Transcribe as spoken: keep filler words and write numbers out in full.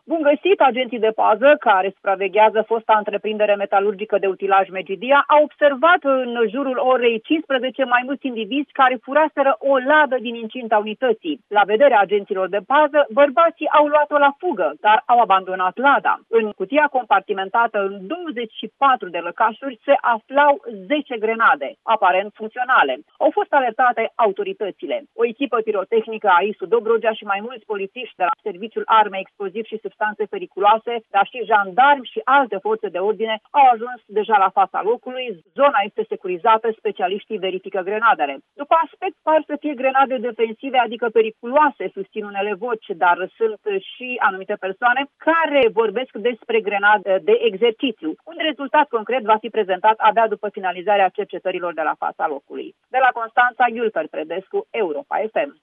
Bun găsit, agenții de pază care supraveghează fosta întreprindere metalurgică de utilaj Megidia au observat în jurul orei cincisprezece mai mulți indivizi care furaseră o ladă din incinta unității. La vederea agenților de pază, bărbații au luat-o la fugă, dar au abandonat lada. În cutia compartimentată în douăzeci și patru de lăcașuri se aflau zece grenade, aparent funcționale. Au fost alertate autoritățile. O echipă pirotehnică a I S U Dobrogea și mai mulți polițiști de la Serviciul Arme, Exploziv și Substanțe Periculoase, dar și jandarmi și alte forțe de ordine au ajuns deja la fața locului. Zona este securizată, specialiștii verifică grenadele. După aspect, par să fie grenade defensive, adică periculoase, susțin unele voci, dar sunt și anumite persoane care vorbesc despre grenade de exercițiu. Un rezultat concret va fi prezentat abia după finalizarea cercetărilor de la fața locului. De la Constanța, Iulper Predescu, Europa F M.